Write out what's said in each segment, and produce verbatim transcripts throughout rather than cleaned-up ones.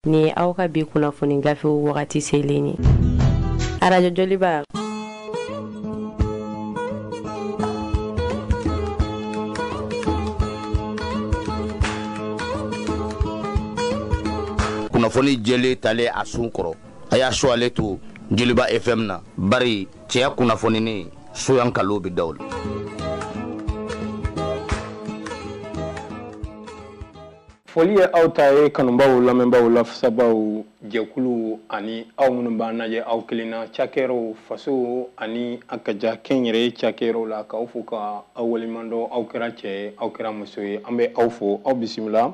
ni aw ka bi kunnafoni gafe wagati selen ye arajo joliba kunnafoni jeli tale a sun kɔrɔ a y'a so ale to Joliba F M na bari cɛya kunnafoni ni soyan kalo bi dawl foli ye aw ta ye kanubaw lamɛnbaw lafasabaw jɛkulu ani aw minnu b'an lajɛ aw kelenna cakɛrɛw faso ani a ka ja kɛnyɛrɛ cakɛrɛw la k'aw fo ka aw waleɲumandɔn aw kɛra cɛ ye aw kɛra muso ye an bɛ aw fo aw bisimila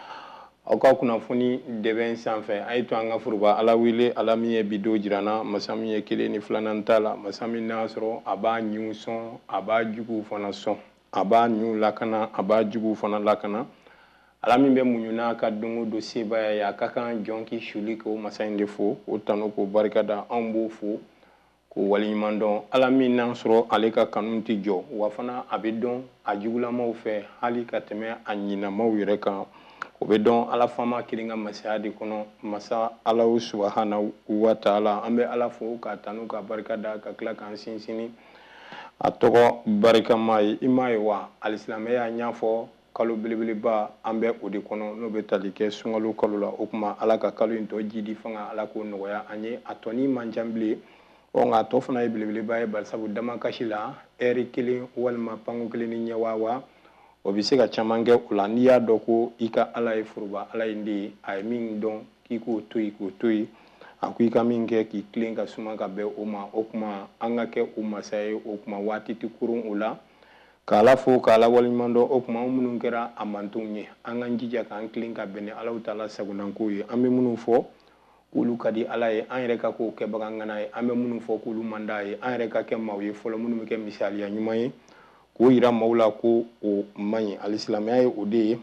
aw ka kunnafoni dɛbɛn sanfɛ a ye to an ka foroba ala wele ala min ye bi do jirana masa min ye kelen ni filanan t'a la masa min n'a sɔrɔ a b'a ɲiw sɔn a b'a juguw fana sɔn a b'a ɲiw lakana a b'a juguw fana lakana ala min bɛ muɲu n'a ka dongo do sebaya ye a ka kan jɔn k'i suli k'o masa in de fo o tanu k'o barika da anw b'o fo k'o waleɲuman dɔn ala min n'a sɔrɔ ale ka kanu tɛ jɔ wa fana a bɛ dɔn a jugulamaw fɛ hali ka tɛmɛ a ɲinamaw yɛrɛ kan o bɛ dɔn ala fama kelen ka masaya de kɔnɔ masa ala subahana wa taala an bɛ ala fo ka tanu ka barika da ka tila k'an sinsinni a tɔgɔ barikama ye i m'a ye wa alisilamɛya y'a ɲɛfɔ kalo belebeleba an bɛ o de kɔnɔ n'o bɛ tali kɛ sunkalo kalo la o kuma ala ka kalo in tɔ jidi fanga ala k'o nɔgɔya an ye a tɔni man ca bilen ɔ nka a tɔ fana ye belebeleba ye barisabu damakasi la ɛri kelen walima panko kelen ni ɲɛwawa o bɛ se ka caman kɛ o la n'i y'a dɔn ko i ka ala ye foroba ala ye de ye a ye min dɔn k'i k'o to yen k'o to yen a ko i ka min kɛ k'i tilen ka suma ka bɛn o ma o kuma an ka kɛ o masa ye o kuma waati tɛ kurun o la k'ala fo k'ala waleɲuman dɔn o kuma an minnu kɛra a mantonw ye an k'an jija k'an tilen ka bɛn ni alaw taala sagonanko ye an bɛ minnu fɔ k'olu ka di ala ye an yɛrɛ ka k'o kɛ bagangana ye an bɛ minnu fɔ k'olu man d'a ye an yɛrɛ ka kɛ maaw ye fɔlɔ minnu bɛ kɛ misaliya ɲuman ye k'o yira maaw la ko o man ɲi alisilamɛya ye o de ye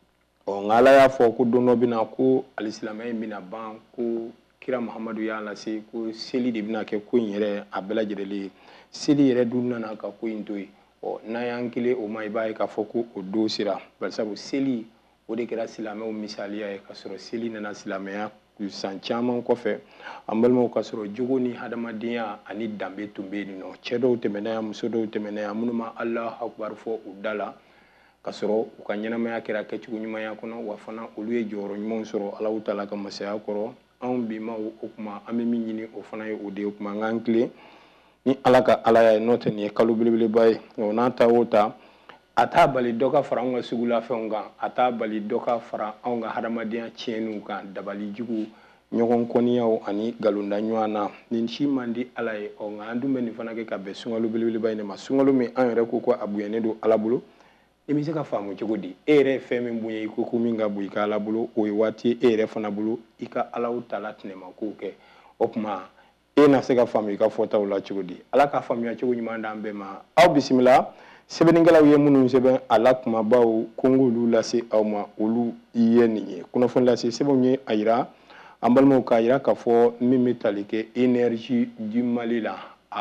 ɔ nka ala y'a fɔ ko don dɔ bɛna ko alisilamɛya in bɛna ban ko kira mahamadu y'a lase ko seli de bɛna kɛ ko in yɛrɛ a bɛɛ lajɛlen ye seli yɛrɛ dun nana ka ko in to yen ɔ n'an y'an kelen o ma i b'a ye k'a fɔ ko o don sera barisabu seli o de kɛra silamɛw misaliya ye ka sɔrɔ seli nana silamɛya san caman kɔfɛ an balimaw ka sɔrɔ jogo ni hadamadenya ani danbe tun bɛ yen nɔ cɛ dɔw tɛmɛna yan muso dɔw tɛmɛna yan minnu ma Allahu akbar fɔ u da la ka sɔrɔ u ka ɲɛnamaya kɛra kɛcogo ɲumanya kɔnɔ wa fana olu ye jɔyɔrɔ ɲumanw sɔrɔ Alahu taala ka masaya kɔrɔ anw bi ma o kuma an bɛ min ɲini o fana ye o de ye o kuma an k'an tilen ni ala ka ala ye n'o tɛ nin ye kalo belebeleba ye n'a ta o ta a t'a bali dɔ ka fara anw ka sugulafɛnw kan a t'a bali dɔ ka fara anw ka hadamadenya tiɲɛniw kan dabalijugu ɲɔgɔn kɔniyaw ani galonda ɲɔgɔn na nin si man di ala ye ɔ nka an dun bɛ nin fana kɛ ka bɛn sunkalo belebeleba in de ma sunkalo min an yɛrɛ ko ko a bonyanen don ala bolo i bɛ se ka faamu cogo di e yɛrɛ ye fɛn min bonya i ko ko min ka bon i ka ala bolo o ye waati ye e yɛrɛ fana bolo i ka alaw taala tɛnɛma kow kɛ o tuma e na se ka faamu i ka fɔtaw la cogo di ala ka faamuya cogo ɲuman d'an bɛɛ ma aw bisimila sɛbɛnnikɛlaw ye minnu sɛbɛn a la kumabaw ko n k'olu lase aw ma olu ye nin ye kunnafoni lase sɛbɛnw ye a yira an balimaw k'a yira k'a fɔ min bɛ tali kɛ énergie du Mali la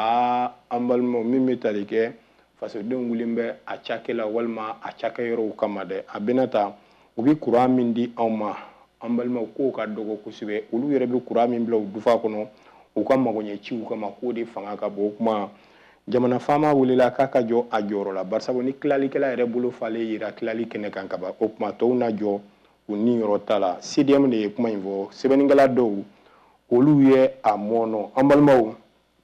aa an balimaw min bɛ tali kɛ fasodenw wulen bɛ a cakɛla walima a cakɛyɔrɔw kama dɛ a bɛna ta u bɛ courant min di anw ma an balimaw k'o ka dɔgɔ kosɛbɛ olu yɛrɛ bɛ courant min bila u dufa kɔnɔ u ka magoɲɛciw kama k'o de fanga ka bon o kuma jamana faama welela k'a ka jɔ a jɔyɔrɔ la barisabu ni tilalikɛla yɛrɛ bolo falen yira tilali kɛnɛ kan ka ban o kuma tɔw na jɔ u ni yɔrɔ ta la C D M de ye kuma in fɔ sɛbɛnnikɛla dɔw olu ye a mɔnɔ an balimaw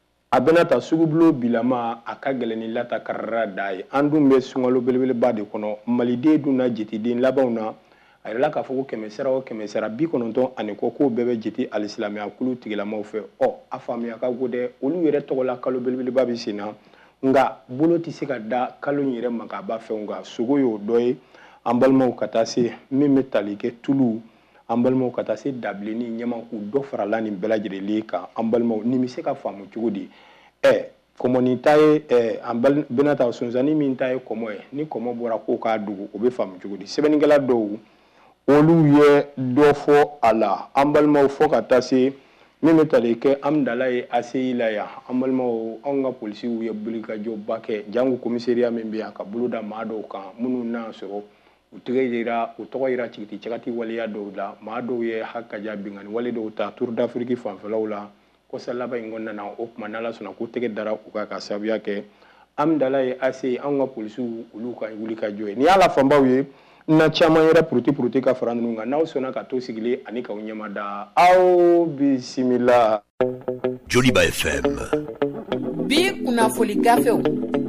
a bɛna ta sugubulo bilama a ka gɛlɛn ni lata karara da ye an dun bɛ sunkalo belebeleba de kɔnɔ maliden dun na jatiden labanw na a yɛrɛ la k'a fɔ ko kɛmɛ sara o kɛmɛ sara bi kɔnɔntɔn ani kɔ k'o bɛɛ bɛ jate alisilamɛya kulu tigilamaw fɛ ɔ a faamuya ka go dɛ olu yɛrɛ tɔgɔ la kalo belebeleba bɛ sen na nka bolo tɛ se ka da kalo in yɛrɛ ma k'a ba fɛnw kan sogo y'o dɔ ye an balimaw ka taa se min bɛ tali kɛ tulu an balimaw ka taa se dabilenni ɲɛmaku dɔ farala nin bɛɛ lajɛlen kan an balimaw nin bɛ se ka faamu cogo di ɛ kɔmɔni ta ye ɛ an bɛna ta sonsanni min ta ye kɔmɔ ye ni kɔmɔ bɔra k'o k'a dogo o bɛ faamu cogo di sɛbɛnnikɛla dɔw olu ye dɔ fɔ a la an balimaw fɔ ka taa se min bɛ tali kɛ amdala ye A C I la yan an balimaw anw ka polisiw ye wulikajɔba kɛ jango komisariya min bɛ yan ka bolo da maa dɔw kan minnu n'a sɔrɔ u tɛgɛ yira u tɔgɔ yira cigiti cagati waleya dɔw la maa dɔw ye hakaja bingani wale dɔw ta Tour d'Afrique fanfɛlaw la kosa laban in kɔnɔna na o kuma n'Ala sɔnna k'u tɛgɛ dara u ka ka sababuya kɛ Amdala ye ase an ka polisiw olu ka wuli ka jɔ ye ni Ala fanbaw ye na caman yɛrɛ puruti puruti ka fara ninnu kan n'aw sɔnna ka to sigilen ani k'aw ɲɛma da aw bisimila. Joliba F M bi kunnafoni gafew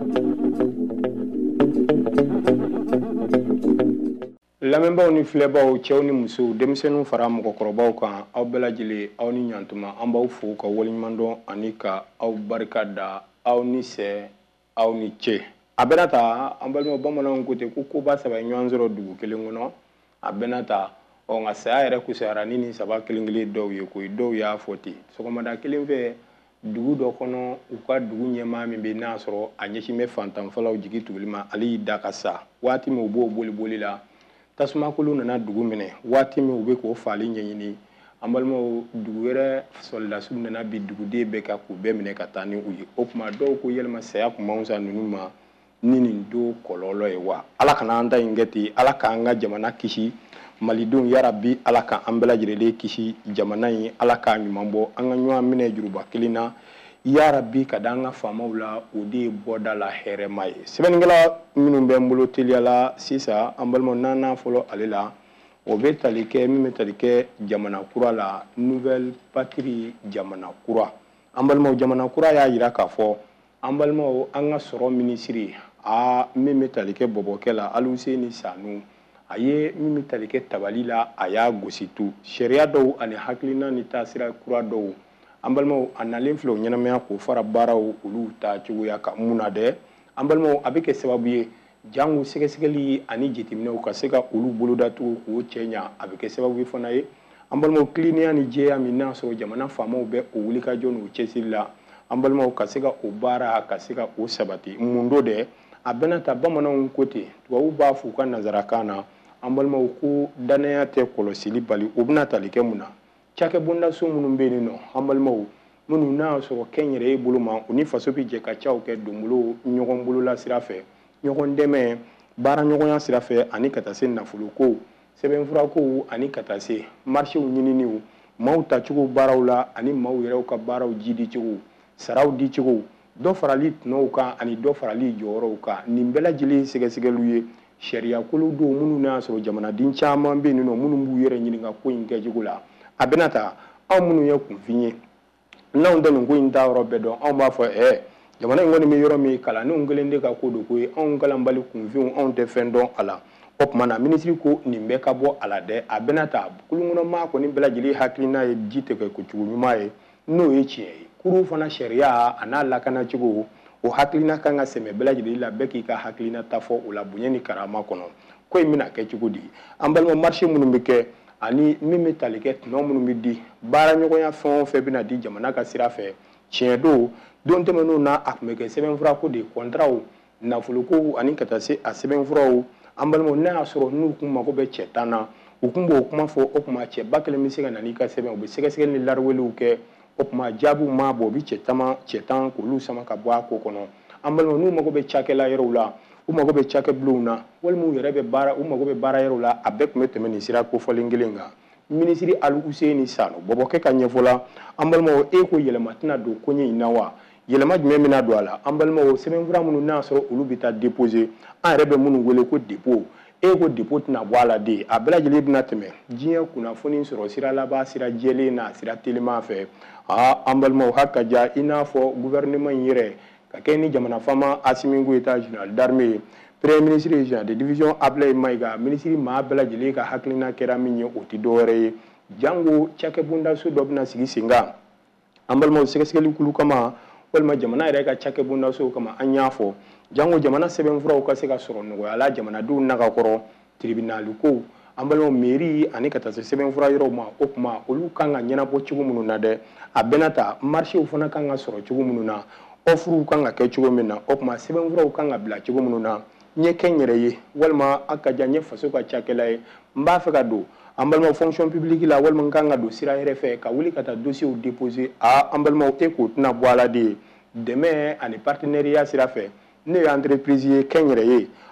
lamɛnbaaw ni filɛbaaw cɛw ni musow denmisɛnninw fara mɔgɔkɔrɔbaw kan aw bɛɛ lajɛlen aw ni ɲantuma an b'aw fo ka waleɲuman dɔn ani ka aw barika da aw ni sɛ aw ni ce a bɛna ta an balimaw bamananw ko ten ko koba saba ɲɔgɔn sɔrɔ dugu kelen kɔnɔ a bɛna ta ɔ nka saya yɛrɛ kusayara ni nin saba kelen kelen dɔw ye koyi dɔw y'a fɔ ten sɔgɔmada kelen fɛ dugu dɔ kɔnɔ u ka dugu ɲɛmaa min bɛ n'a sɔrɔ a ɲɛsin bɛ fantanfalaw jigi tuguli ma ale y'i da ka sa waati min u b'o boli boli la tasumakulu nana dugu minɛ waati min u bɛ k'o faali ɲɛɲini an balimaw dugu wɛrɛ sɔlidasiw nana bi duguden bɛɛ ka k'u bɛɛ minɛ ka taa ni u ye o tuma dɔw ko yɛlɛma saya kun man fisa ninnu ma ni nin don kɔlɔlɔ ye wa ala kana an ta in kɛ ten ala k'an ka jamana kisi malidenw yarabi ala ka an bɛɛ lajɛlen kisi jamana in ala k'a ɲuman bɔ an ka ɲɔgɔn minɛ juruba kelen na yarabi ka da an ka faamaw la o de ye bɔda la hɛrɛma ye sɛbɛnnikɛla minnu bɛ n bolo teliya la sisan an balimaw naaninan fɔlɔ ale la o bɛ tali kɛ min bɛ tali kɛ jamana kura la nouvelle patrie jamana kura an balimaw jamana kura y'a jira k'a fɔ an balimaw an ka sɔrɔ minisiri a min bɛ tali kɛ bɔbɔkɛ la Aluseni Sanu a ye min bɛ tali kɛ tabali la a y'a gosi tu sariya dɔw ani hakilina ni taasira kura dɔw an balimaw a nalen filɛ o ɲɛnamaya k'o fara baaraw olu ta cogoya kan mun na dɛ an balimaw a bɛ kɛ sababu ye jango sɛgɛsɛgɛli ani jateminɛw ka se ka olu bolo datugu k'o cɛ ɲa a bɛ kɛ sababu ye fana ye an balimaw kiliniya ni jɛya min n'a sɔrɔ jamana faamaw bɛ o wuli ka jɔ n'o cɛsiri la an balimaw ka se ka o baara ka se ka o sabati mun do dɛ a bɛna ta bamananw ko ten tubabuw b'a fɔ u ka nanzarakan na an balimaw ko danaya tɛ kɔlɔsili bali o bɛna tali kɛ mun na cakɛ bondaso minnu bɛ yen nɔ an balimaw minnu n'a y'a sɔrɔ kɛnyɛrɛye bolo ma u ni faso bɛ jɛ ka caw kɛ donbolo ɲɔgɔn bolola sira fɛ ɲɔgɔn dɛmɛ baara ɲɔgɔnya sira fɛ ani ka taa se nafolo ko sɛbɛnfura ko ani ka taa se marchew ɲininiw maaw tacogo baaraw la ani maaw yɛrɛw ka baaraw jidi cogo saraw di cogo dɔ farali tɔnɔw kan ani dɔ farali jɔyɔrɔw kan nin bɛɛ lajɛlen sɛgɛsɛgɛliw ye sariya kolo don minnu n'a sɔrɔ jamanaden caman bɛ yen nɔ minnu b'u yɛrɛ ɲininka ko in kɛcogo la a bɛna ta anw minnu ye kunfin ye n'anw tɛ nin ko in ta yɔrɔ bɛɛ dɔn anw b'a fɔ ɛɛ jamana in kɔni bɛ yɔrɔ min kalandenw kelen de ka ko don ko ye anw kalanbali kunfinw anw tɛ fɛn dɔn a la o tuma na minisiri ko nin bɛɛ ka bɔ a la dɛ a bɛna ta kulukɔnɔmaa kɔni bɛɛ lajɛlen hakilina ye ji tigɛ kocogo ɲuman ye n'o ye tiɲɛ ye kuru fana sariya a n'a lakana cogo o hakilina kan ka sɛmɛ bɛɛ lajɛlen la bɛɛ k'i ka hakilina ta fɔ o la bonya ni karama kɔnɔ ko in bɛna kɛ cogo di an balima marché minnu bɛ kɛ ani min bɛ tali kɛ tɔnɔ minnu bɛ di baara ɲɔgɔnya fɛn o fɛn bɛna di jamana ka sira fɛ tiɲɛ don don tɛmɛnenw na a tun bɛ kɛ sɛbɛnfura ko de kɔntaraw nafoloko ani ka taa se a sɛbɛnfuraw an balimaw n'a y'a sɔrɔ n'u kun mago bɛ cɛ tan na u kun b'o kuma fɔ o tuma cɛ ba kelen bɛ se ka na n'i ka sɛbɛn u bɛ sɛgɛsɛgɛli ni lariwelew kɛ o tuma jaabiw ma bɔ u bɛ cɛ tan cɛ tan k'olu sama ka bɔ a ko kɔnɔ an balimaw n'u mago bɛ cakɛla yɔrɔw la u mago bɛ cakɛbulonw na walima u yɛrɛ bɛ baara u mago bɛ baara yɔrɔw la a bɛɛ tun bɛ tɛmɛ nin sira kofɔlen kelen kan minisiri Aluseni Sanu bɔbɔkɛ ka ɲɛfɔ la an balimaw e ko yɛlɛma tɛna don koɲɛ in na wa yɛlɛma jumɛn bɛna don a la an balimaw sɛbɛnfura minnu n'a sɔrɔ olu bɛ taa déposer an yɛrɛ bɛ minnu wele ko dépôt e ko dépôt tɛna bɔ a la de a bɛɛ lajɛlen bɛna tɛmɛ diɲɛ kunnafoni sɔrɔ sira laban sira jɛlen na sira teliman fɛ aa an balimaw hak ka ja i n'a fɔ gouvernement in yɛrɛ ka kɛ ni jamana faama Asimi Goyita général d'armée premier ministre général de division Ablaye Mayiga ministre maa bɛɛ lajɛlen ka hakilina kɛra min ye o tɛ dɔwɛrɛ ye jango cakɛbondaso dɔ bɛna sigi sen kan an balimaw sɛgɛsɛgɛli kulu kama walima jamana yɛrɛ ka cakɛbondaso kama an y'a fɔ jango jamana sɛbɛnfuraw ka se ka sɔrɔ nɔgɔya la jamanadenw nagakɔrɔ tribunal ko an balimaw mairie ani ka taa se sɛbɛnfura yɔrɔw ma o tuma olu kan ka ɲɛnabɔ cogo minnu na dɛ a bɛna ta marchew fana kan ka sɔrɔ cogo minnu na offrew kan ka kɛ cogo min na o tuma sɛbɛnfuraw kan ka bila cogo minnu na ɲɛ kɛ n yɛrɛ ye walima a ka jan ɲɛ faso ka cakɛla ye n b'a fɛ ka don an balimaw fonction publique la walima n kan ka don sira yɛrɛ fɛ ka wuli ka taa dossier déposer a an balimaw e k'o tɛna bɔ a la de dɛmɛ ani partenariat sira fɛ ne ye entreprise ye kɛ n yɛrɛ ye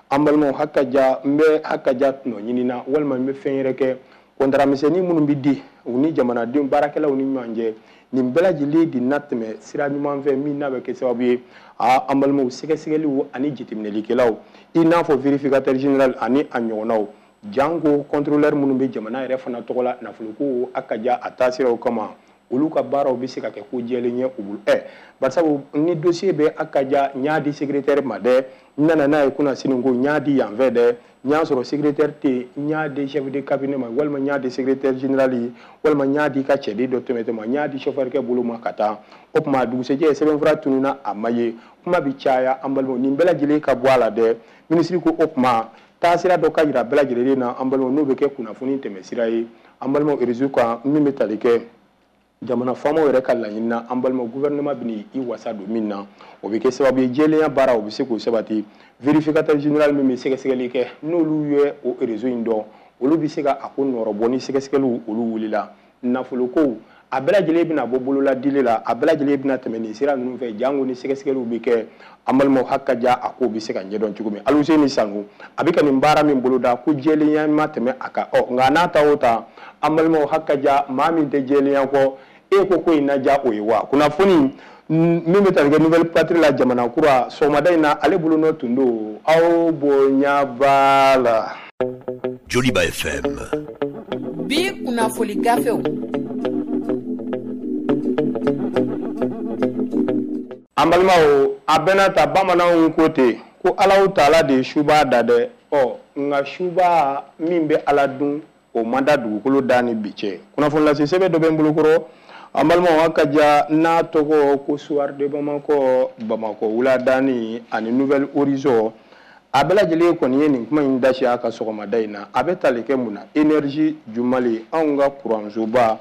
ambalmo hakaja mbe hakaja no nyinina walma mbe fenyereke kontara miseni munu bidi uni jamana dim barakela uni nyanje ni mbela jili di natme sira nyuma fe mi na be ke sababu a ambalmo sege segeli ani jitimneli kelaw ina fo vérificateur général ani anyonaw jango contrôleur munu be jamana yere fana togola nafuluko akaja atasira kama olu ka baaraw bi se ka kɛ ko jɛlen ye u bolo ɛ barisabu ni dossier bɛ akaja ɲa di secrétaire ma dɛ nana n'a ye kunna sini ko ɲa di yan fɛ dɛ ɲa sɔrɔ secrétaire tɛ ɲa di chef de cabinet ma walima ɲa di secrétaire général ye walima ɲa di ka cɛden dɔ tɛmɛtɛ ma ɲa di chauffeur kɛ bolo ma ka taa o tuma dugusɛjɛ ye sɛbɛnfura tununa a ma ye kuma bi caya an balimaw nin bɛɛ lajɛlen ka bɔ a la dɛ ministre ko o tuma taasira dɔ ka jira bɛɛ lajɛlen na an balimaw n'o bɛ kɛ kunnafoni tɛmɛsira ye an balimaw réseau kan min bɛ tali kɛ jamana faamaw yɛrɛ ka laɲini na an balima gouvernement bini i wasa don min na o bɛ kɛ sababu ye jɛlenya baara o bɛ se k'o sabati vérificateur général min bɛ sɛgɛsɛgɛli kɛ n'olu ye o réseau in dɔn olu bɛ se ka a ko nɔrɔbɔ ni sɛgɛsɛgɛliw olu wulila nafolokow a bɛɛ lajɛlen bɛna bɔ bolola dili la a bɛɛ lajɛlen bɛna tɛmɛ nin sira ninnu fɛ jango ni sɛgɛsɛgɛliw bɛ kɛ an balimaw hakaja a ko bɛ se ka ɲɛdɔn cogo min Aluseni Sango a bɛ ka nin baara min boloda ko jɛlenya ma tɛmɛ a kan ɔ nka n'a ta o ta an balimaw hakaja maa min tɛ jɛlenya kɔ e ko ko in naja o ye wa kunnafoni min bɛ tali kɛ nouvelle patrie la jamana kura sɔgɔmada in na ale bolo nɔ tun don aw bonya b'a la. Joliba F M. Bi kunnafoni gafew. An balimaw a bɛna ta bamananw ko ten ko Alahu Taala de ye suba da dɛ ɔ nka suba min bɛ Ala dun o man da dugukolo da ni bi cɛ kunnafoni lase sɛbɛn dɔ bɛ n bolo kɔrɔ an balimaw hakaja n'a tɔgɔ ko Soir de Bamako Bamako wuladani ani Nouvelle Horizon a bɛɛ lajɛlen kɔni ye nin kuma in dasi a ka sɔgɔmada in na a bɛ tali kɛ mun na énergie jumali anw ka kuransoba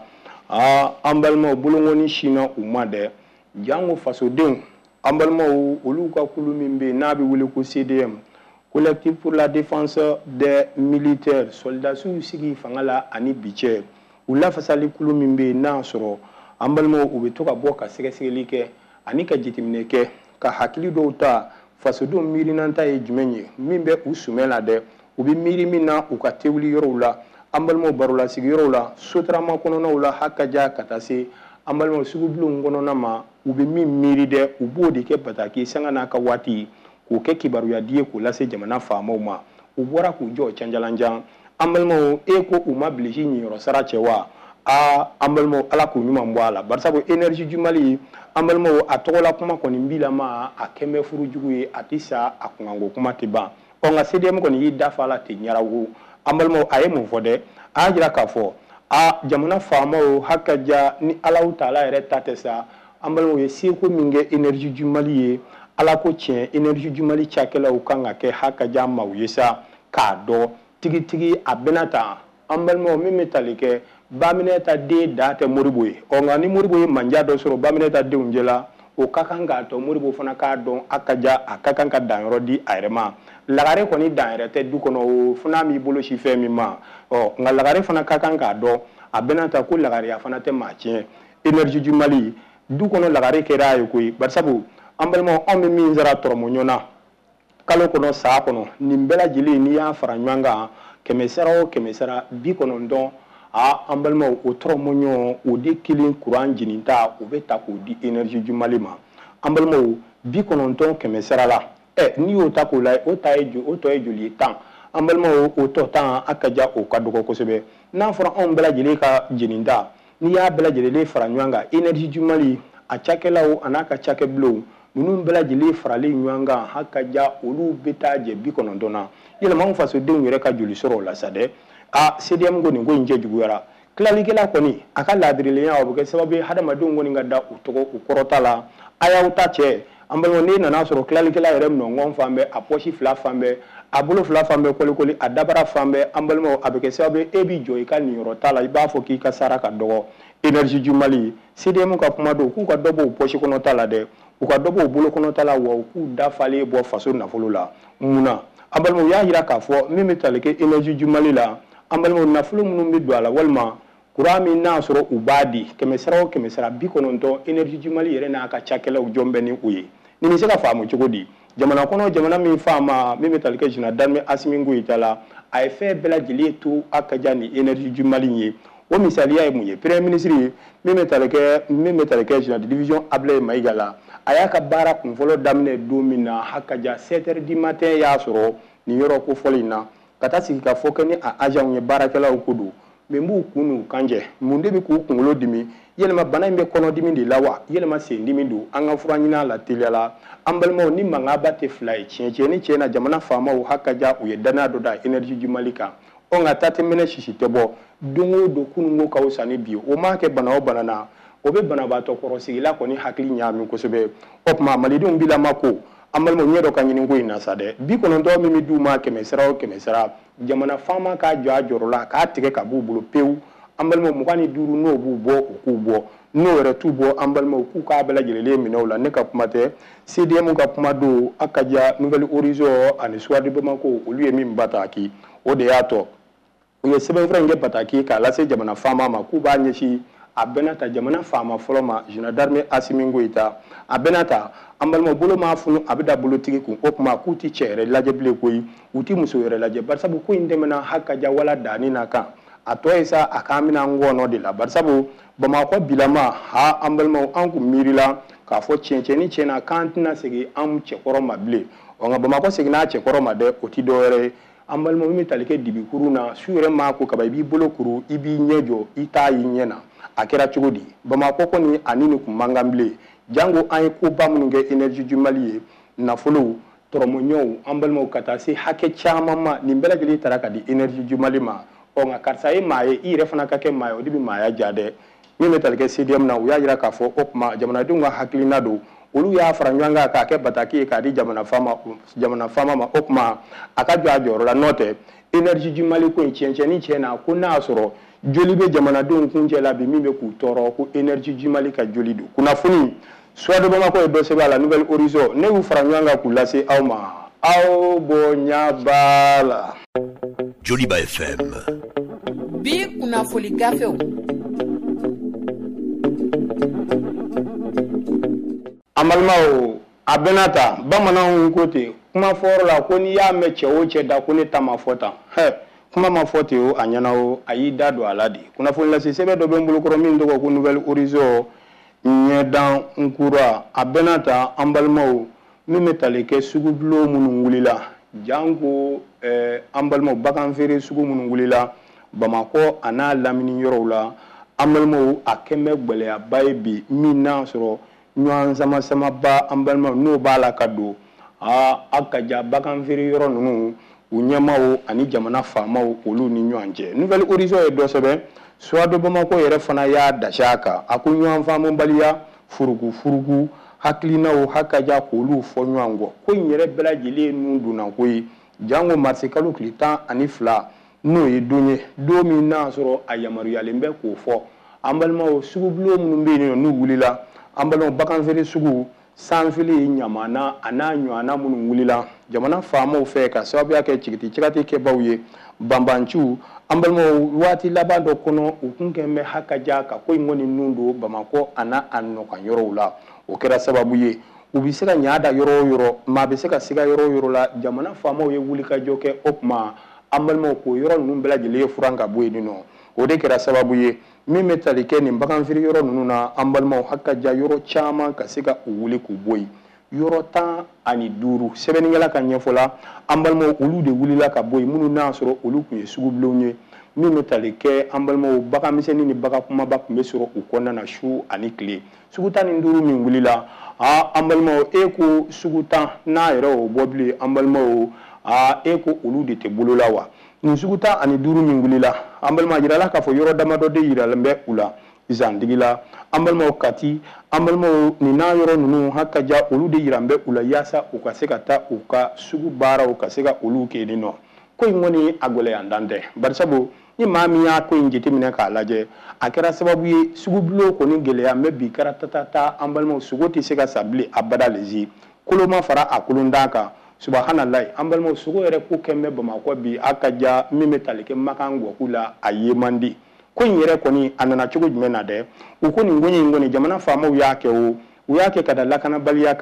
a an balimaw bolongoni sina u ma dɛ jango fasodenw an balimaw olu ka kulu min bɛ n'a bɛ wele ko C D M collectif pour la défense des militaires soldats sigi fanga la ani bi cɛ u lafasali kulu min bɛ n'a sɔrɔ an balimaw u bɛ to ka bɔ ka sɛgɛsɛgɛli kɛ ani ka jateminɛ kɛ ka hakili dɔw ta fasodenw miirinanta ye jumɛn ye min bɛ u sumɛ la dɛ u bɛ miiri min na u ka tewuli yɔrɔw la an balimaw barola sigiyɔrɔw la sotarama kɔnɔnaw la hakaja ka taa se an balimaw sugubulonw kɔnɔna ma u bɛ min miiri dɛ u b'o de kɛ bataki sanga n'a ka waati k'o kɛ kibaruya di ye k'o lase jamana faamaw ma u bɔra k'u jɔ canjalanjan an balimaw e ko u ma bilisi ɲiyɔrɔ sara cɛ wa a an balimaw ala k'u ɲuman bɔ a la barisabu énergie jumali an balimaw a tɔgɔla kuma kɔni bilama a kɛn bɛ furujugu ye a tɛ sa a kunkanko kuma tɛ ban ɔ nka C D M kɔni y'i dafa la ten ɲarago an balimaw a ye mun fɔ dɛ a y'a jira k'a fɔ a jamana faamaw hakaja ni Alahu Taala yɛrɛ ta tɛ sa an balimaw ye seko min kɛ énergie jumali ye ala ko tiɲɛ énergie jumali cakɛlaw kan ka kɛ hakaja maaw ye sa k'a dɔn tigitigi a bɛna ta an balimaw min bɛ tali kɛ Baminata den da tɛ Moribo ye ɔ nka ni Moribo ye manja dɔ sɔrɔ Baminata denw cɛla o ka kan k'a tɔ Moribo fana k'a dɔn a ka ja a ka kan ka danyɔrɔ di a yɛrɛ ma lagare kɔni dan yɛrɛ tɛ du kɔnɔ o fana b'i bolo si fɛn min ma ɔ nka lagare fana ka kan k'a dɔn a bɛna ta ko lagareya fana tɛ maa tiɲɛ énergie du Mali du kɔnɔ lagare kɛra a ye koyi barisabu an balimaw anw bɛ min sara tɔrɔmɔɲɔ na kalo kɔnɔ saa kɔnɔ nin bɛɛ lajɛlen n'i y'a fara ɲɔgɔn kan kɛmɛ sara o kɛmɛ sara bi kɔnɔntɔn a an balimaw o tɔrɔmɔɲɔ o de kelen kuran jininta o bɛ ta k'o di énergie du Mali ma an balimaw bi kɔnɔntɔn kɛmɛ sara la ɛ n'i y'o ta k'o lajɛ o ta ye o tɔ ye joli ye tan an balimaw o tɔ tan a ka ja o ka dɔgɔ kosɛbɛ n'a fɔra anw bɛɛ lajɛlen ka jininta n'i y'a bɛɛ lajɛlen fara ɲɔgɔn kan énergie du Mali a cakɛlaw a n'a ka cakɛbulonw ninnu bɛɛ lajɛlen faralen ɲɔgɔn kan ha ka ja olu bɛ taa jɛ bi kɔnɔntɔn na yɛlɛma anw fasodenw yɛrɛ ka joli sɔrɔ o la sa dɛ a C D M ko nin ko in cɛ juguyara tilalikɛla kɔni a ka laadiriyaya o bɛ kɛ sababu ye hadamadenw kɔni ka da u tɔgɔ u kɔrɔta la a y'aw ta cɛ an balimaw n'e nana sɔrɔ tilalikɛla yɛrɛ nɔngɔn fan bɛɛ a pɔsi fila fan bɛɛ a bolo fila fan bɛɛ kolikoli a dabara fan bɛɛ an balimaw a bɛ kɛ sababu ye e b'i jɔ i ka niyɔrɔ ta la i b'a fɔ k'i ka sara ka dɔgɔ énergie du Mali C D M ka kuma don k'u ka dɔ bɔ u pɔsi kɔnɔta la dɛ u ka dɔ bɔ u bolo kɔnɔta la wa u k'u dafalen bɔ faso nafolo la munna an balimaw y'a jira k'a fɔ min bɛ tali kɛ énergie du Mali la an balimaw nafolo minnu bɛ don a la walima kuran min n'a sɔrɔ u b'a di kɛmɛ sara o kɛmɛ sara bi kɔnɔntɔn énergie du Mali yɛrɛ n'a ka cakɛlaw jɔn bɛ ni u ye nin bɛ se ka faamu cogo di jamana kono jamana min fama min metal ke jina Darme Assimi Goïta la ay fait bela jeli to akaja ni énergie du Mali o misaliya ye mun ye premier ministre min metal ke min metal ke jina division Ablaye Maïga la aya ka bara kun folo damne domina hakaja sept heures du matin ya soro ni yoro ko folina kata sigi ka fo kani a agent ye barakela o kudu me mu kunu kanje munde bi ku kunlo dimi yelema bana imbe kono dimi de lawa yelema se dimi do anga furanyina la telala ambalmo ni manga bate fly chenche ni chena jamana fama o hakaja o ye dana do da energy jumalika onga tate mene shishitebo dungo do kunu ngo ka usani bio o ma ke bana o banana o be bana ba to korosi la ko ni hakli nyami ko sobe opma malidum bila mako amal mo nyedo ka nyini ngoy na sade bi ko non do mi du ma ke mesra o ke mesra jamana fama ka jo ajoro la ka tike ka bubulo pew amal mo mugani duru no bu bo ku bo no re tu bo amal mo ku ka bela jele mi no la ne ka kumate C D M ka kuma do akaja nouvelle horizon ani swadi be mako o liye mi bataki o de yato o ye sebe frenge bataki ka la se jamana fama ma ku ba nyeshi abenata jamana fama foloma jina Darme Assimi Goïta abenata ambalmo bolo ma funu abida bolo tigi ku okuma kuti chere laje ble koyi uti muso yere laje barsabu ko indemena hakaja wala dani naka atoyesa akamina ngono de la barsabu bama ko bilama ha ambalmo anku mirila ka fo chencheni chena kantina segi am chekoro mable onga bama ko segi na chekoro made oti doere ambalmo mi talike dibi kuruna sure ma ko kabayi bolo kuru ibi nyejo ita yinyena akera chugodi bama ko ko ni anini ku mangamble jango ay ko bamunge energy du Mali na folo tromonyo ambalmo kata si hake chama ma nimbela jeli taraka di energy du Mali ma onga karsa e maye i refana kake maye odibi maya jade mi metal ke C D M na uya yira ka fo opma jamana dunga haklina do olu ya faranyanga ka ke bataki ka di jamana fama jamana fama ma opma akajo ajoro la note energy du Mali ko chencheni chena ko na soro joli be jamana don kunje la bi mimbe ku toro ku energy du Mali ka joli do kuna funi soit de bama ko e do se la nouvelle horizon ne wu faranyanga ku lase awma aw bonya bala Joliba F M bi kuna foli gafew amalmao abenata bamana kote kuma foro la ko ni ya meche o che da ko ni tamafota he kuma mafote o anyana o ayi dado aladi kuna fo la sebe do be mbulu ko min do ko nouvelle horizon nyedan nkura abenata ambalmao mi metalike sugu blo munu ngulila jango eh ambalmao bakan fere sugu munu ngulila bamako ana lamini yorowla ambalmao akeme gbele abaye bi mina soro nwan sama sama ba ambalmao no bala kado a akaja bakan fere yoro nunu unyamao ani jamana famao olu ni nyanje nouvelle horizon e do sebe soit do bamako yere fana ya dashaka akunywan famu baliya furugu furugu haklina o hakaja kolu fonywango ko nyere bela jele nundu na koyi jango marsikalu klitan ani fla no e donye domi na soro ayamaru yalembe ko fo ambalma o sugu blo mun be ni no wulila ambalma bakan fere sugu sanfili nyamana ananyo anamun wulila jamana famo fe ka sababu yake chikiti chikati ke bawye bambanchu ambalma wati labando kono ukunkeme hakaja ka ko ngoni nundo bamako ana anno kan yorowla o kera sababu ye ubiseka nyaada yoro yoro ma biseka siga yoro yoro la jamana famo ye wulika joke opma ambalma ko yoro num bela jele furanga boyni no o de kera sababu ye mi metalike ni bakan firi yoro nununa ambalma hakaja yoro chama ka siga wuli ku boy yoro tan ani duru sebeni ngala kan nyefola ambalma ulu de wulila ka boy munu na soro ulu ku yesugu blonye mi metalike ambalma bakan miseni ni baka kuma ba kumbe soro ukona na shu ani kle suguta ni nduru mi wulila a ambalma eko suguta na yero bobli ambalma a eko ulu de te bululawa ni suguta ani duru mi wulila ambalma jirala ka fo yoro damado de yirala mbe ula izandigila ambalma kati ambalma ni na yoro nunu hakaja ulu de yirambe ula yasa ukaseka ta uka sugu bara ukaseka ulu ke dino ko ngoni agole andande barsabu ni mami ya ko injiti mine ka laje akera sababu ye sugu blo ko ni gele ya mebi karatata ambalma sugu ti seka sabli abada lezi kuloma fara akulundaka subhanallah ambalmo sugo yere ku kemme bama ko bi akaja mimetalike makango kula ayemandi ko yere ko ni anana chugo jumena de u ko ni ngoni ngoni jamana fama u yake u u yake kada lakana baliyaka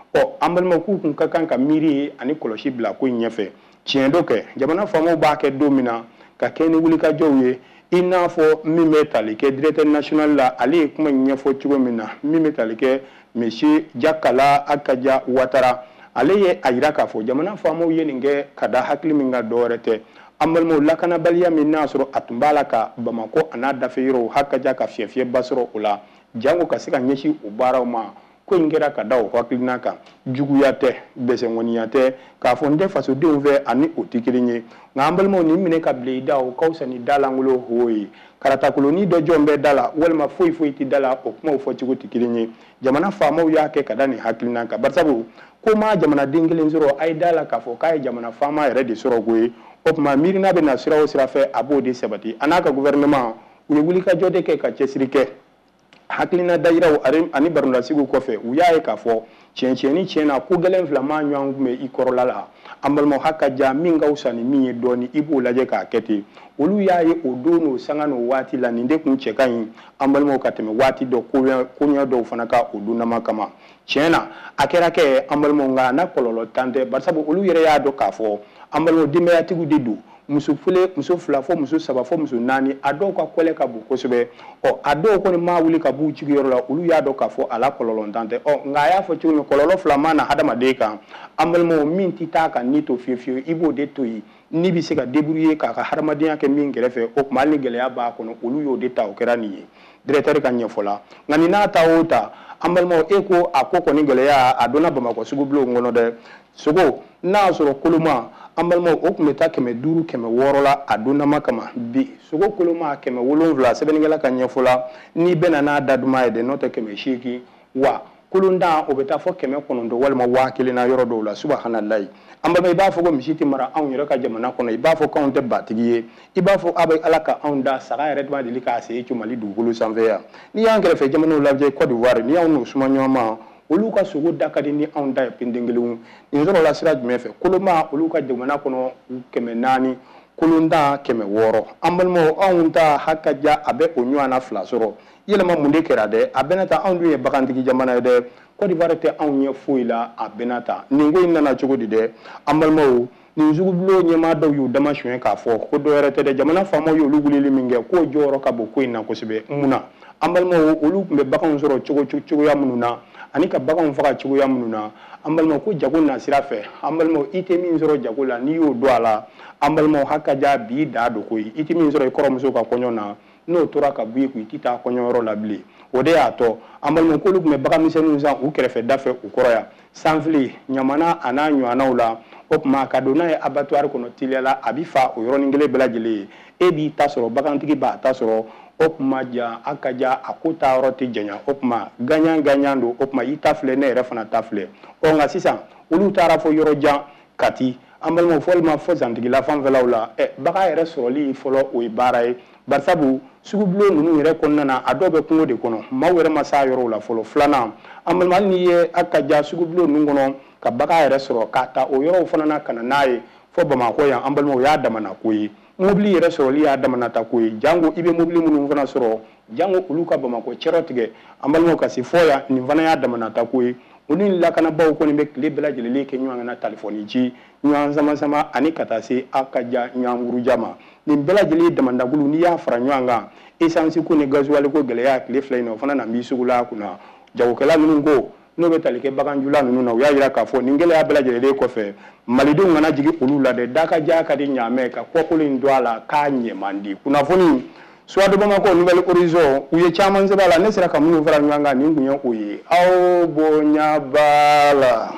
ɔ an balimakɛw kun ka kan ka miiri ani kɔlɔsi bila ko in ɲɛfɛ tiɲɛ dɔ kɛ jamana faamaw b'a kɛ don min na ka kɛ ni wulikajɔw ye i n'a fɔ min bɛ tali kɛ directeur national la ale ye kuma ɲɛfɔ cogo min na min bɛ tali kɛ monsieur Jakala Akaja Ouattara ale ye a yira k'a fɔ jamana faamaw ye nin kɛ ka da hakili min ka dɔwɛrɛ tɛ an balimaw lakanabaliya min n'a sɔrɔ a tun b'a la ka Bamako a n'a dafe yɔrɔw hakaja ka fiyɛfiyɛba sɔrɔ o la jango ka se ka ɲɛsin o baaraw ma ko in kɛra ka da o hakilina kan juguya tɛ bɛsɛngɔniya tɛ k'a fɔ n tɛ fasodenw fɛ ani o tɛ kelen ye nka an balimaw nin minɛ ka bila i da o ka fisa ni da langolo ho ye karatakoloni dɔ jɔn bɛ da la walima foyi foyi tɛ da la o kumaw fɔcogo tɛ kelen ye jamana faamaw y'a kɛ ka da nin hakilina kan barisabu ko maa jamanaden kelen sɔrɔ a ye da la k'a fɔ k'a ye jamana faama yɛrɛ de sɔrɔ ko ye o tuma miirina bɛ na sira o sira fɛ a b'o de sabati a n'a ka gouvernement u ye wulikajɔ de kɛ ka cɛsiri kɛ hakilina dayiraw ani barondasigiw kɔfɛ u y'a ye k'a fɔ tiɲɛ tiɲɛ ni tiɲɛ na ko gɛlɛn fila maa ɲɔgɔn kun bɛ i kɔrɔla la an balimaw hakaja min ka fisa ni min ye dɔɔni i b'o lajɛ k'a kɛ ten olu y'a ye o don n'o sanga n'o waati la nin de kun cɛ ka ɲi an balimaw ka tɛmɛ waati dɔ koɲɛ dɔw fana ka o dunnama kama tiɲɛ na a kɛra kɛ an balimaw nka n'a kɔlɔlɔ tan tɛ barisabu olu yɛrɛ y'a dɔn k'a fɔ an balimaw denbayatigiw de don muso file muso fila fo muso saba fo muso naani a dɔw ka kɔlɛ ka bon kosɛbɛ ɔ a dɔw kɔni maa wuli ka b'u jigiyɔrɔ la olu y'a dɔn k'a fɔ a la kɔlɔlɔ tan tɛ ɔ nka a y'a fɔ cogo min kɔlɔlɔ fila ma na hadamaden kan an balimaw min tɛ taa ka ni to fiyewu fiyewu i b'o de to yen ni bɛ se ka débrouiller k'a ka hadamadenya kɛ min kɛrɛfɛ o tuma hali ni gɛlɛya b'a kɔnɔ olu y'o de ta o kɛra nin ye directeur ka ɲɛfɔ la nka nin n'a ta o ta an balimaw e ko a ko kɔni gɛlɛya a donna Bamakɔ sugu bulon kɔnɔ dɛ sogo n'a y'a sɔrɔ koloma an balimaw o tun bɛ taa kɛmɛ duuru kɛmɛ wɔɔrɔ la a donnama kama bi sogo koloma kɛmɛ wolonwula sɛbɛnnikɛla ka ɲɛfɔ la n'i bɛna n'a da duman ye dɛ n'o tɛ kɛmɛ seegin wa kolondan o bɛ taa fɔ kɛmɛ kɔnɔntɔn walima waa kelen na yɔrɔ dɔw la subahanallahi an balimaw i b'a fɔ ko misi tɛ mara anw yɛrɛ ka jamana kɔnɔ i b'a fɔ k'anw tɛ batigi ye i b'a fɔ a bɛ ala ka anw da saga yɛrɛ tuma deli k'a se e Mali dugukolo sanfɛ yan n'i y'an kɛrɛfɛ jamanaw lajɛ Côte d'Ivoire n'i y'anw n'o suma ɲɔgɔn ma olu ka sogo da ka di ni anw da ye penden kelenw nin sɔrɔ la sira jumɛn fɛ koloma olu ka jamana kɔnɔ kɛmɛ naani kolondan kɛmɛ wɔɔrɔ an balimaw anw ta hakaja a bɛ o ɲɔgɔnna fila sɔrɔ yɛlɛma mun de kɛra dɛ a bɛna ta anw dun ye bagantigi jamana ye dɛ Côte d'Ivoire tɛ anw ɲɛ foyi la a bɛna ta nin ko in nana cogo di dɛ an balimaw nin sugubulon ɲɛmaa dɔw y'u dama suɲɛ k'a fɔ ko dɔ wɛrɛ tɛ dɛ jamana faamaw y'olu wulili min kɛ k'o jɔyɔrɔ ka bon ko in na kosɛbɛ mun na an balimaw olu tun bɛ baganw sɔrɔ cogo cogoya minnu na ani ka baganw faga cogoya minnu na an balimaw ko jago na sira fɛ an balimaw i tɛ min sɔrɔ jago la n'i y'o don a la an balimaw hakaja b'i da don koyi i tɛ min sɔrɔ i kɔrɔmuso ka kɔɲɔ na n'o tora ka bɔ yen i tɛ taa kɔɲɔyɔrɔ la bilen o de y'a tɔ an balimaw k'olu tun bɛ baganmisɛnninw san u kɛrɛfɛ da fɛ u kɔrɔ yan sanfili ɲamana a n'a ɲɔgɔnnaw la o tuma ka don n'a ye abattoir kɔnɔ teliya la a bɛ fa o yɔrɔnin kelen bɛɛ lajɛlen ye e b'i ta sɔrɔ bagantigi b'a ta sɔrɔ o tuma ja a ka ja a ko taa yɔrɔ tɛ janya o tuma gaɲan gaɲan don o tuma i ta filɛ ne yɛrɛ fana ta filɛ ɔ nka sisan olu taara fɔ yɔrɔ jan Kati an balimaw fɔli ma fɔ zantigila fanfɛlaw la ɛ bagan yɛrɛ sɔrɔli fɔlɔ o ye baara ye barisabu sugubulon ninnu yɛrɛ kɔnɔna na a dɔw bɛ kungo de kɔnɔ maaw yɛrɛ ma s'a yɔrɔw la fɔlɔ filanan an balima hali n'i ye a ka ja sugubulon ninnu kɔnɔ ka bagan yɛrɛ sɔrɔ k'a ta o yɔrɔw fana na ka na n'a ye fɔ Bamakɔ yan an balimaw o y'a damana ko ye mobili yɛrɛ sɔrɔli y'a damana ta ko ye jango i bɛ mobili minnu fana sɔrɔ jango olu ka Bamakɔ cɛrɔ tigɛ an balimaw ka se fɔ yan nin fana y'a damana ta ko ye o ni lakanabaw kɔni bɛ tile bɛɛ lajɛlen kɛ ɲɔgɔn na telefɔni ci ɲɔgɔn sama sama ani ka taa se a ka ja ɲɔgɔn wuruja ma nin bɛɛ lajɛlen damandagulu n'i y'a fara ɲɔgɔn kan essence ko ni gasoil ko gɛlɛya tile fila in na o fana na b'i sugu la kunna jagokɛla ninnu ko n'o bɛ tali kɛ baganjula ninnu na u y'a jira k'a fɔ nin gɛlɛya bɛɛ lajɛlen kɔfɛ malidenw kana jigin olu la dɛ da ka ja ka di ɲaamɛ ka kɔkolo in don a la k'a ɲɛ man di kunnafoni Suwadu Bamakɔ Nouvelle Horizon u ye caman sɛbɛn a la ne sera ka minnu fara ɲɔgɔn kan nin kun ye o ye aw bonya b'a la.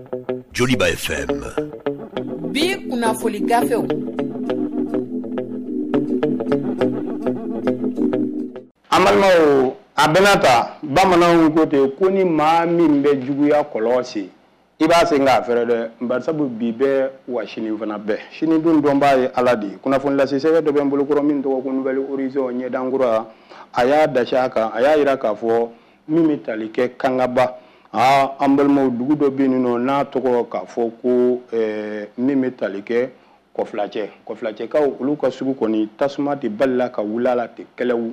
Joliba F M. Bi kunnafoni gafew. Amalmaw a bɛna ta bamananw ko ten ko ni maa min bɛ juguya kɔlɔsi i b'a sen k'a fɛrɛ dɛ barisabu bi bɛɛ wa sini fana bɛɛ sini dun dɔn b'a ye ala de ye kunnafoni lase sɛbɛn dɔ bɛ n bolokɔrɔ min tɔgɔ ko Nouvelle Horizon ɲɛdankura a y'a dasi a kan a y'a jira k'a fɔ min bɛ tali kɛ kangaba aa an balimaw dugu dɔ bɛ yen nɔ n'a tɔgɔ k'a fɔ ko ɛɛ min bɛ tali kɛ kɔfilacɛ kɔfilacɛkaw olu ka sugu kɔni tasuma tɛ balila ka wuli a la tɛ kɛlɛw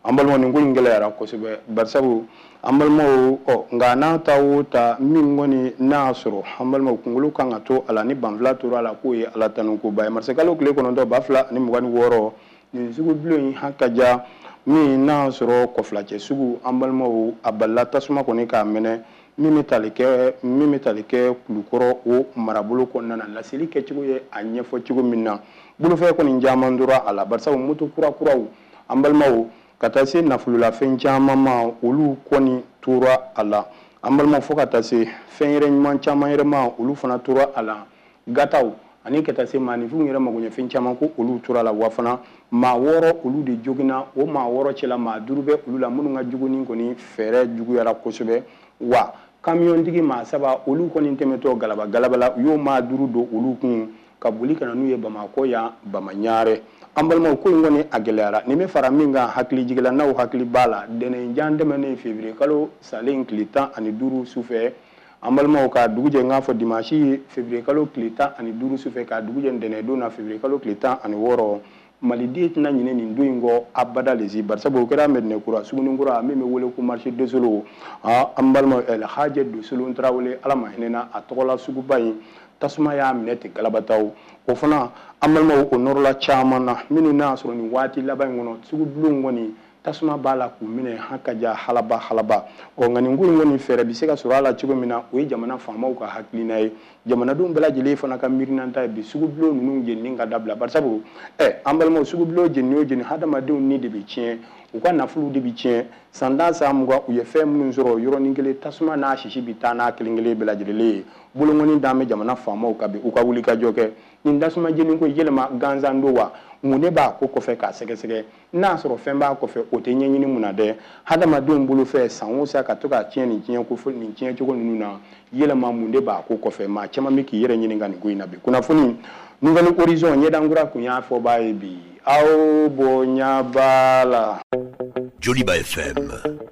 ambalmo ni ngul ngela yara ko sebe barsabu ambalmo o ngana tawo ta min ngoni nasro ambalmo kungulu kanga to ala ni banfla to ala ko ye ala tanu ko bay marsekalo kle kono do bafla ni mugani woro ni sugu blo yi hakaja mi nasro ko flache sugu ambalmo aballa tasuma ko ni ka mene mimi talike mimi talike kulukoro o marabulu ko nana lasili ke cigo ye anye fo cigo minna bulu fe ko ni jamandura ala barsabu mutu kura kura ambalmo kata se nafulula fen caman ma olu kɔni tora a la an balima fo ka taa se fɛn yɛrɛ ɲuman caman yɛrɛ ma olu fana tora a la gataw ani ka taa se maanifinw yɛrɛ magoɲɛ fɛn caman ko olu tora a la wa fana maa wɔɔrɔ olu de joginna o maa wɔɔrɔ cɛla maa duuru bɛ olu la minnu ka juguni kɔni fɛɛrɛ juguyara kosɛbɛ wa kamiyɔntigi maa saba olu kɔni tɛmɛtɔ galaba galaba la u y'o maa duuru don olu kun ka boli kana n'u ye bamakɔ yan bamaɲaare an balimaw ko in kɔni a gɛlɛyara ni bɛ fara min kan hakili jigila n'aw hakili b'a la dɛnɛnjan tɛmɛnen février kalo salen tile tan ani duuru sufɛ an balimaw ka dugu jɛ n k'a fɔ dimanche ye février kalo tile tan ani duuru sufɛ ka dugu jɛ ntɛnɛndon na février kalo tile tan ani wɔɔrɔ maliden tɛna ɲinɛ nin don in kɔ abada lesi barisabu o kɛra mɛdinɛkura sugunikura min bɛ wele ko marché dosolo an balima elhajɛ dosolo tarawele ala ma hinɛna a tɔgɔla suguba in tasuma y'a minɛ ten galabataw o fana an balimaw o nɔrɔla caman na minnu n'a sɔrɔ nin waati laban in kɔnɔ sugubulon kɔni tasuma b'a la k'u minɛ hakaja halaba halaba ɔ nka nin ko in kɔni fɛɛrɛ bɛ se ka sɔrɔ a la cogo min na o ye jamana faamaw ka hakilina ye jamanadenw bɛɛ lajɛlen fana ka miirinanta ye bi sugubulon ninnu jenini ka dabila barisabu ɛ an balimaw sugubulon jenini o jenini hadamadenw ni de bɛ tiɲɛ u ka nafolo de bɛ tiɲɛ san tan san mugan u ye fɛn minnu sɔrɔ yɔrɔnin kelen tasuma n'a sisi bɛ taa n'a kelen kelen bɛɛ lajɛlen ye bolongɔni d'an bɛ jamana faamaw ka bi u ka wuli ka jɔ kɛ nin tasuma jenini ko yɛlɛma gansan don wa mun de b'a ko kɔfɛ k'a sɛgɛsɛgɛ n'a sɔrɔ fɛn b'a kɔfɛ o tɛ ɲɛɲini mun na dɛ hadamadenw bolo fɛ san o san ka to ka tiɲɛ nin tiɲɛ ko nin tiɲɛ cogo ninnu na yɛlɛma mun de b'a ko kɔfɛ maa caman bɛ k'i yɛrɛ ɲininka nin ko in na bi kunnafoni nouvelle horizon ɲɛdankura kun y'a fɔ b'a ye bi aw bonya b'a la. Joliba F M.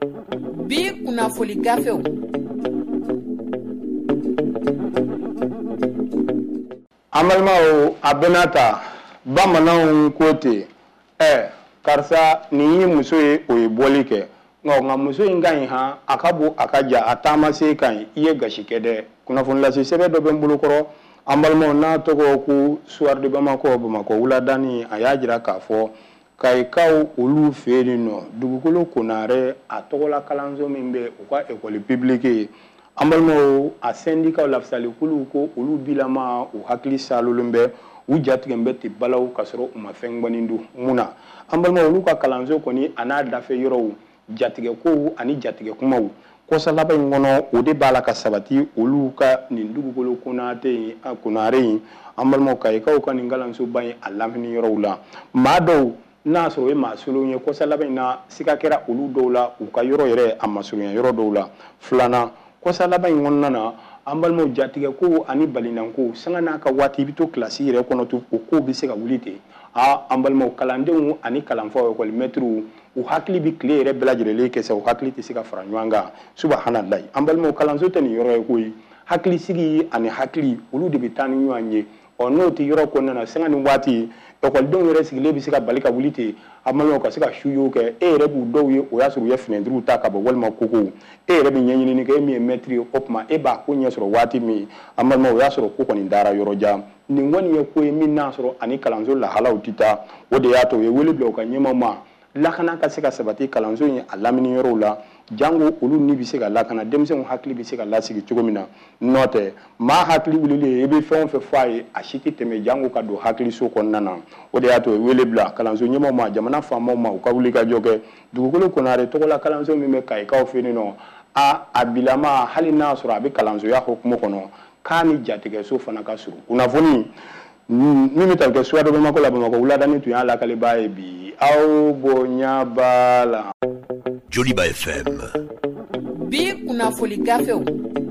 Bi kunnafoni gafew. An balimaw a bɛɛ n'a ta bamananw ko ten ɛ karisa nin ye muso ye o ye bɔli kɛ nka muso in ka ɲi han a ka bon a ka ja a taama se ka ɲi i ye gasi kɛ dɛ kunnafoni lase sɛbɛn dɔ bɛ n bolo kɔrɔ an balimaw n'a tɔgɔ ko suwari de bamakɔ bamakɔ wuladani a y'a jira k'a fɔ kayikaw olu fɛ yen nɔ dugukolo konarɛ a tɔgɔla kalanso min bɛ u ka ekɔli publique ye an balimaw a syndicat lafisalikuluw ko olu bilama u hakili salolen bɛ u jatigɛn bɛ ten balaw ka sɔrɔ u ma fɛn ŋɔni don mun na an balimaw olu ka kalanso kɔni a n'a dafe yɔrɔw jatigɛkow ani jatigɛ kumaw kɔsa laban in kɔnɔ o de b'a la ka sabati olu ka nin dugukolo konate in konare in an balimaw kayikaw ka nin kalansoba in a lamini yɔrɔw la maa dɔw n'a sɔrɔ o ye maa solon ye kɔsa laban in na siga kɛra olu dɔw la u ka yɔrɔ yɛrɛ a masurunya yɔrɔ dɔw la filanan kɔsa laban in kɔnɔna na an balimaw jatigɛko ani balinanko sanga n'a ka waati i bɛ to kilasi yɛrɛ kɔnɔ to o kow bɛ se ka wuli ten a an balimaw kalandenw ani kalanfaw ekɔlimɛtiriw u hakili bɛ tile yɛrɛ bɛɛ lajɛlen kɛ sa u hakili tɛ se ka fara ɲɔgɔn kan subahanallahi an balimaw kalanso tɛ nin yɔrɔ ye koyi hakilisigi ani hakili olu de bɛ taa ni ɲɔgɔn ye ɔ n'o tɛ yɔrɔ kɔnɔna na sanga ni waati ekɔlidenw yɛrɛ sigilen bɛ se ka bali ka wuli ten an balimaw ka se ka suyew kɛ e yɛrɛ b'u dɔw ye o y'a sɔrɔ u ye finɛtiriw ta ka bɔ walima kokow e yɛrɛ bɛ ɲɛɲinini kɛ e min ye mɛtiri ye o tuma e b'a ko ɲɛ sɔrɔ waati min an balimaw o y'a sɔrɔ ko kɔni dara yɔrɔ jan nin kɔni ye ko ye min n'a sɔrɔ ani kalanso lahalaw tɛ taa o de y'a to u ye wele bila u ka ɲɛmaw ma lakana ka se ka sabati kalanso in a lamini yɔrɔw la jango olu ni bɛ se ka lakana denmisɛnw hakili bɛ se ka lasigi cogo min na n'o tɛ maa hakili wulilen i bɛ fɛn o fɛn fɔ a ye a si tɛ tɛmɛ jango ka don hakiliso kɔnɔna na o de y'a to u ye wele bila kalanso ɲɛmaw ma jamana faamaw ma u ka wuli ka jɔ kɛ dugukolo konare tɔgɔla kalanso min bɛ kayikaw fɛ yen nɔ a a bilama hali n'a sɔrɔ a bɛ kalansoya hukumu kɔnɔ k'a ni jatigɛso fana ka surun kunnafoni min bɛ tali kɛ suwa dɔ bamakɔ la bamakɔ wuladani tun y'a lakaleba ye bi aw bonya b'a la. Joliba F M. Bi kunnafoni gafew.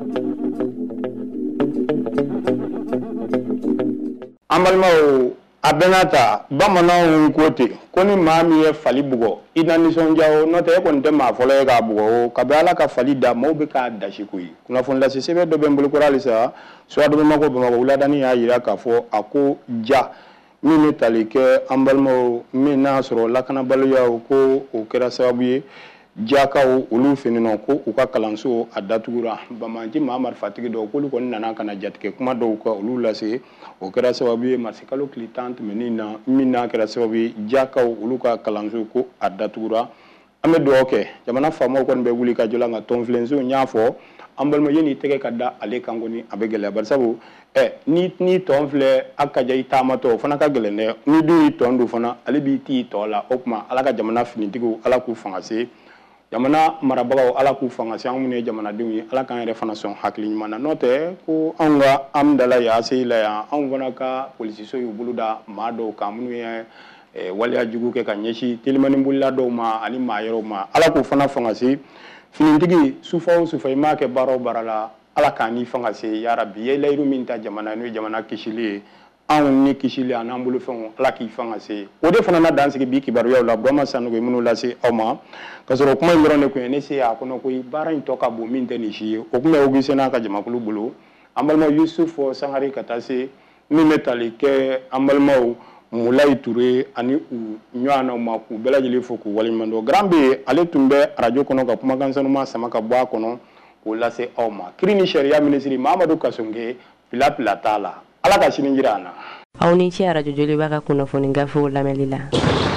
An balimaw a bɛɛ n'a ta bamananw ko ten ko ni maa min ye fali bugɔ i na nisɔndiya o n'o tɛ e kɔni tɛ maa fɔlɔ ye k'a bugɔ o kabi ala ka fali da maaw bɛ k'a dasi koyi kunnafoni lase sɛbɛn dɔ bɛ n bolo kɔrɔ halisa suwa dɔ bamakɔ bamakɔ wuladani y'a jira k'a fɔ a ko ja min bɛ tali kɛ an balimaw min n'a sɔrɔ lakanabaliya ko o kɛra sababu ye jakaw olu fɛ yen nɔ ko u ka kalanso a datugura Bamaji Mahamadu Fatigi dɔw k'olu kɔni nana ka na jatigɛ kuma dɔw ka olu lase o kɛra sababu ye marisi kalo tile tan tɛmɛnen na min n'a kɛra sababu ye jakaw olu ka kalanso ko a datugura an bɛ dugawu kɛ jamana faamaw kɔni bɛ wuli ka jɔ la nka tɔnfilenso n y'a fɔ an balima ye ni tɛgɛ ka da ale kan kɔni a bɛ gɛlɛya bari sabu ɛ ni ni tɔn filɛ a ka ja i taamatɔ o fana ka gɛlɛn dɛ ni dun y'i tɔn don fana ale b'i t'i tɔ la o tuma ala ka jamana finitigiw ala k'u fanga se jamana marabagaw ala k'u fanga se anw minnu ye jamanadenw ye ala k'an yɛrɛ fana sɔn hakili ɲuman na n'o tɛ ko anw ka amdala ya se la yan anw fana ka polisiso y'u bolo da maa dɔw kan minnu ye waliya jugu kɛ ka ɲɛsin telimani bolila dɔw ma ani maa yɛrɛw ma ala k'u fana fanga se finitigi sufa o sufa i m'a kɛ baara o baara la ala k'an ni fanga se yarabi ye layiru min ta jamana n'o ye jamana kisili ye anw ni kisili an n'an bolo fɛnw ala k'i fanga se o de fana na dansigi bi kibaruyaw la Burama Sanogo ye minnu lase aw ma ka sɔrɔ kuma in dɔrɔn de kun ye ne se a kɔnɔ ko baara in tɔ ka bon min tɛ nin si ye o kun bɛ Augustin n'a ka jamakulu bolo an balima Yusufu Sangare ka taa se min bɛ tali kɛ an balimaw Mulayi Ture ani u ɲɔgɔnnaw ma k'u bɛɛ lajɛlen fo k'u waleɲuman dɔn Grand B ale tun bɛ arajo kɔnɔ ka kumakan sanuma sama ka bɔ a kɔnɔ k'o lase aw ma kiiri ni sariya minisiri Mamadu Kasonge pila pila t'a la ala ka sini jira an na aw ni ce arajo Joliba ka kunnafoni gafew lamɛnli la